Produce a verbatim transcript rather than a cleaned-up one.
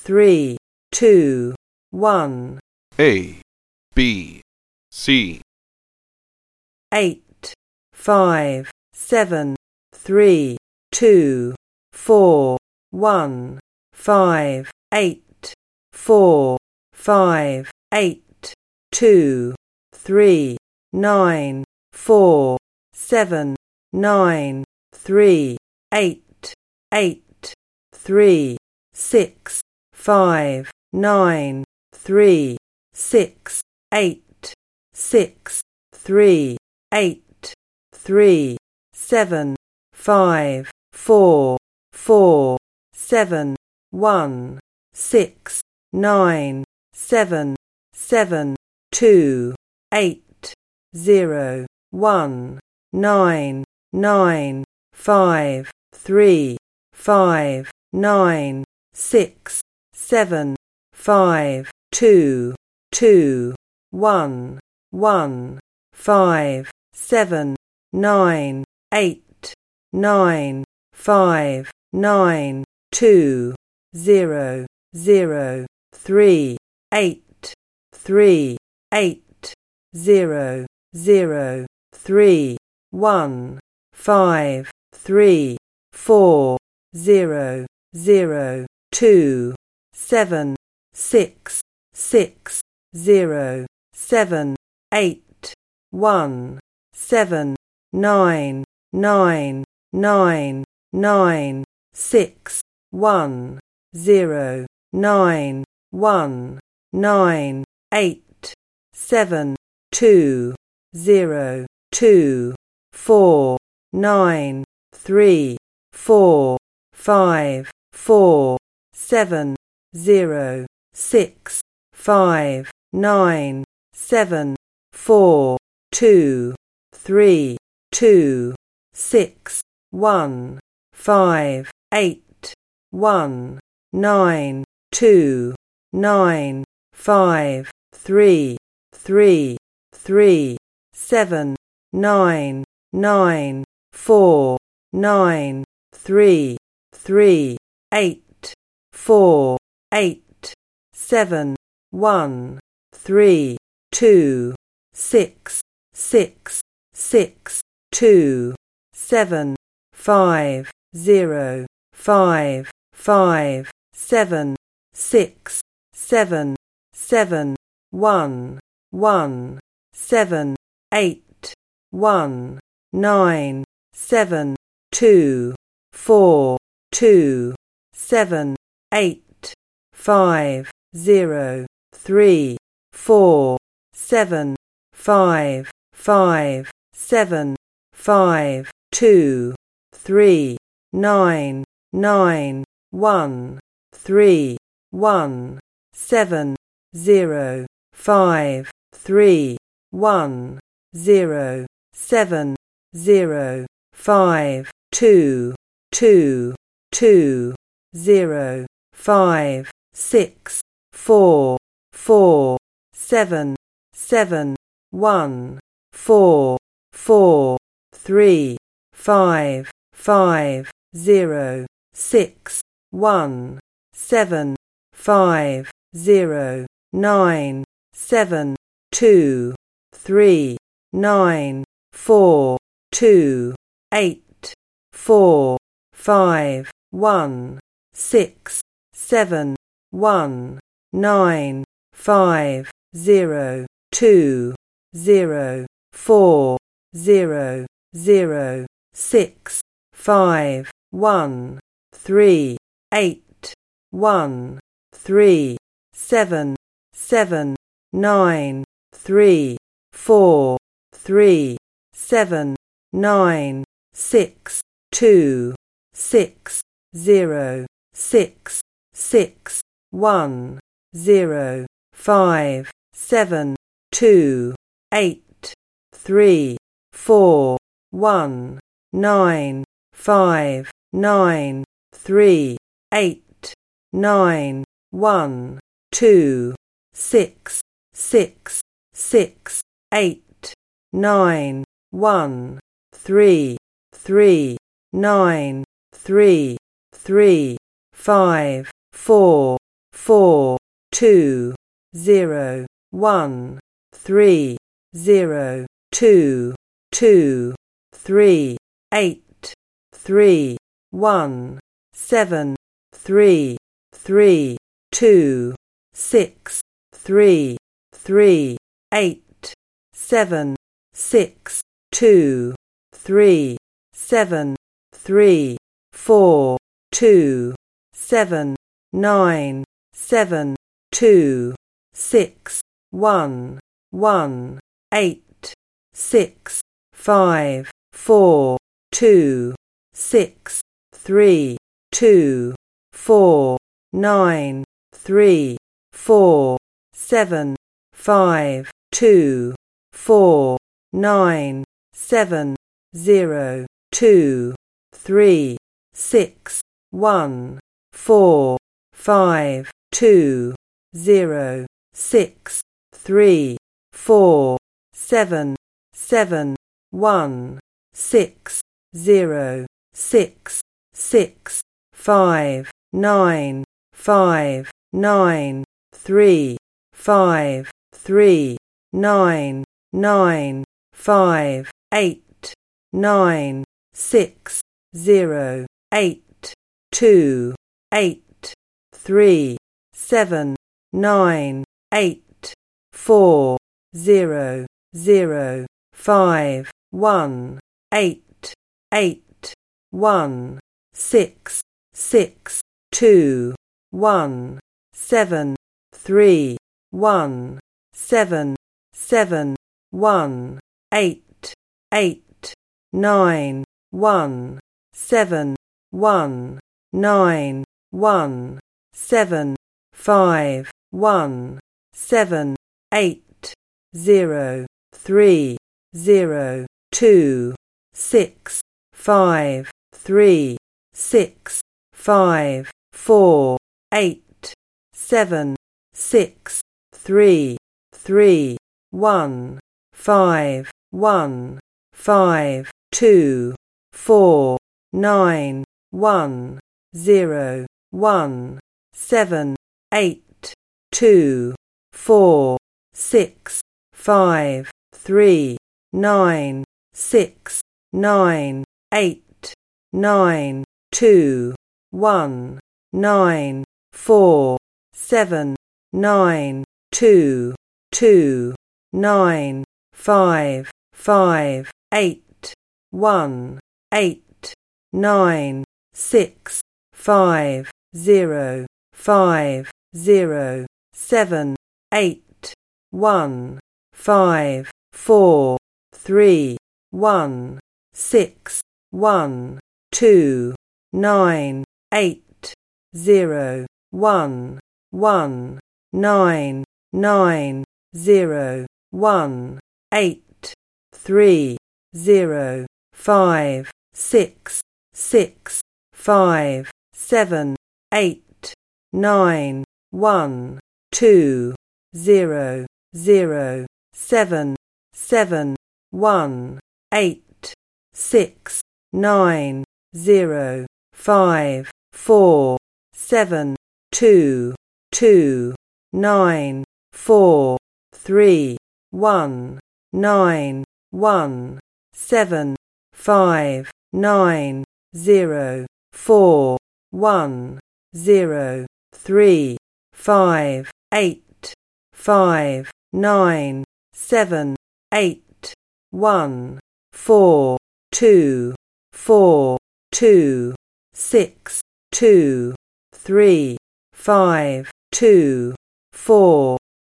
three, two, one. A, B, C. Eight, five, seven, three, two, four, one, five, eight, four, five, eight, two, three, nine, four, seven, nine, three, eight, eight, three, six, five, nine, three, six, eight, six, three, eight, three, seven, five, four, four, seven, one, six, nine, seven, seven, two, eight, zero, one, nine, nine, five, three, five, nine, six, seven, five, two, two, one, one, five, seven, nine, eight, nine, five, nine, two, zero, zero, three, eight, three, eight, zero, zero, three, one, five, three, four, zero, zero, two, seven, six, six, zero, seven, eight, one, seven, nine, nine, nine, nine, six, one, zero, nine, one, nine, eight, seven, two, zero, two, four, nine, three, four, five, four, seven, zero, six, five, nine, seven, four, two, three, two, six, one, five, eight, one, nine, two, nine, five, three, three, three, seven, nine, nine, four, nine, three, three, eight, four, eight, seven, one, three, two, six, six, six, two, seven, five, zero, five, five, seven, six, seven, seven, one, one, seven, eight, one, nine, seven, two, four, two, seven, eight, five, zero, three, four, seven, five, five, seven, five, two, three, nine, nine, one, three, one, seven, zero, five, three, one, zero, seven, zero, five, two, two, two, zero, five, six, four, four, seven, seven, one, four, four, three, five, five, zero, six, one, seven, five, zero, nine, seven, two, three, nine, four, two, eight, four, five, one, six, seven, one, nine, five, zero, two, zero, four, zero, zero, six, five, one, three, eight, one, three, seven, seven, nine, three, four, three, seven, nine, six, two, six, zero, six, six, one, zero, five, seven, two, eight, three, four, one, nine, five, nine, three, eight, nine, one, two, six, six, six, eight, nine, one, three, three, nine, three, three, five, four, four, two, zero, one, three, zero, two, two, three, eight, three, one, seven, three, three, two, six, three, three, eight, seven, six, two, three, seven, three, four, two, seven, nine, seven, two, six, one, one, eight, six, five, four, two, six, three, two, four, nine, three, four, seven, five, two, four, nine, seven, zero, two, three, six, one, four, five, two, zero, six, three, four, seven, seven, one, six, zero, six, six, five, nine, five, nine, three, five, three, nine, nine, five, eight, nine, six, zero, eight, two, eight, three, seven, nine, eight, four, zero, zero, five, one, eight, eight, one, six, six, two, one, seven, three, one, seven, seven, one, eight, eight, nine, one, seven, one, nine, one, seven, five, one, seven, eight, zero, three, zero, two, six, five, three, six, five, four, eight, seven, six, three, three, one, five, one, five, two, four, nine, one, zero, one, seven, eight, two, four, six, five, three, nine, six, nine, eight, nine, two, one, nine, four, seven, nine, two, two, nine, five, five, eight, one, eight, nine, six, five, zero, five, zero, seven, eight, one, five, four, three, one, six, one, two, nine, eight, zero, one, one, nine, nine, zero, one, eight, three, zero, five, six, six, five, seven, eight, nine, one, two, zero, zero, seven, seven, one, eight, six, nine, zero, five, four, seven, two, two, nine, four, three, one, nine, one, seven, five, nine, zero, four, one, zero, three, five, eight, five, nine, seven, eight, one, four, two, four, two, six, two, three, five, two, four,